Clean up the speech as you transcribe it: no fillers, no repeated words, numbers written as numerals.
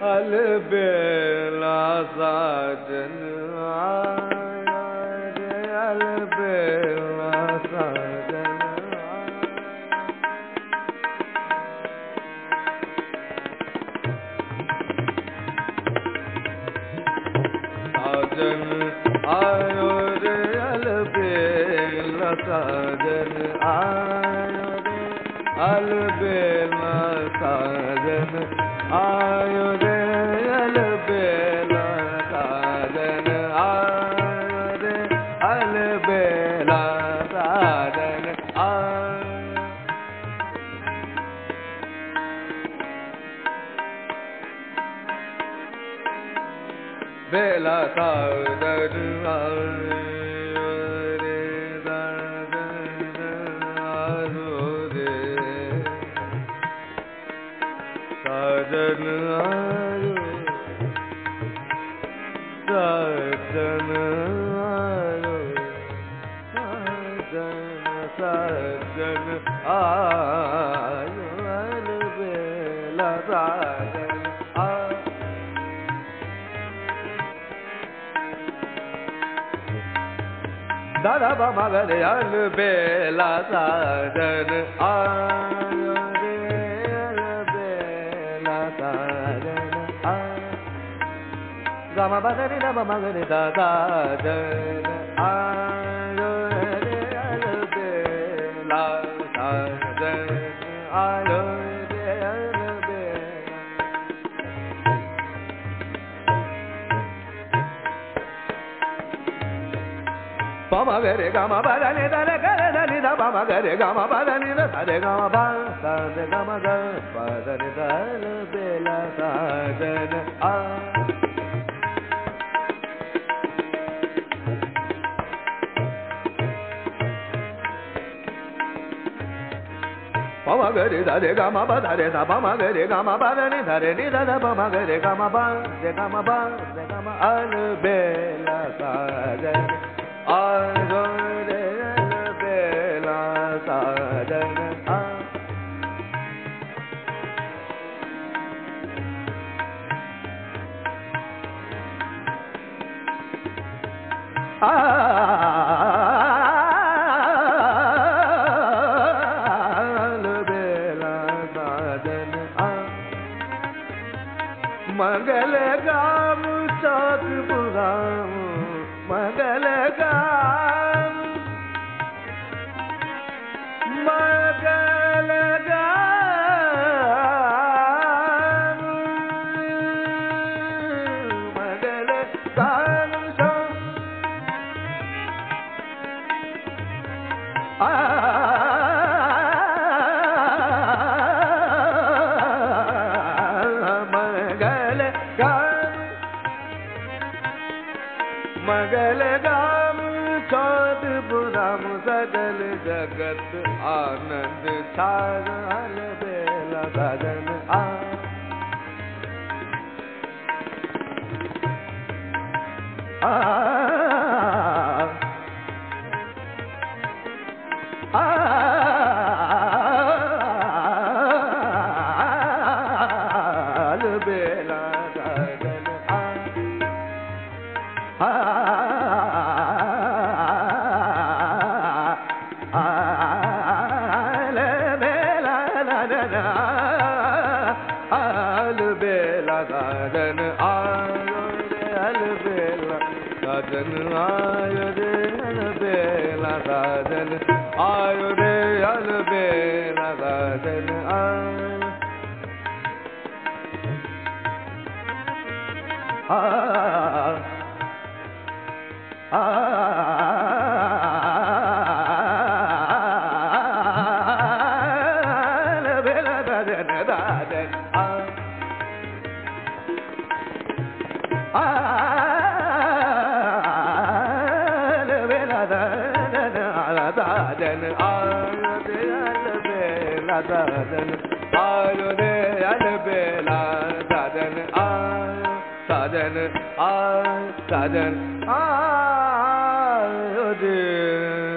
अलबेला साजन आया रे अलबेला साजन साजन आयो रे अलबेला साजन आयो रे अलबेला साजन आयो रे अलबेला साजन आयो रे अलबेला साजन आयो बेला साजन आयो रे साजन आयो रे साजन आयो साजन आयो साजन आयो अलबेला साजन आयो दादा बाबा रे अलबेला साजन आयो रे अलबेला साजन आयो गामा बादरी दामा मगरे दादा जन आयो रे अलबेला साजन आयो रे अलबेला Bama gare gama bada ni da re gare da ni da bama gare gama bada ni da re gama ba sa re gama ga ba da ni da bela sajan a Bama gare da re gama bada re da bama gare gama bada ni da da bama gare gama ba re gama al bela sajan आयो रे अलबेला साजन अलबेला साजन मंगल गाम चौक बुराम मंगल गाम मंगल गाम मंगल गाम मंगल गाम मंगल गाम चौद बुराम सजल जगत आनंद छार अलबेला साजन आ अलबेला साजन अलबेला साजन आयो रे अलबेला साजन आयो रे अलबेला साजन आयो रे अलबेला साजन अलबेला साजन दादन अलबेला साजन दादन आयो रे अलबेला साजन आयो रे अलबेला साजन आयो साजन आयो साजन आयो रे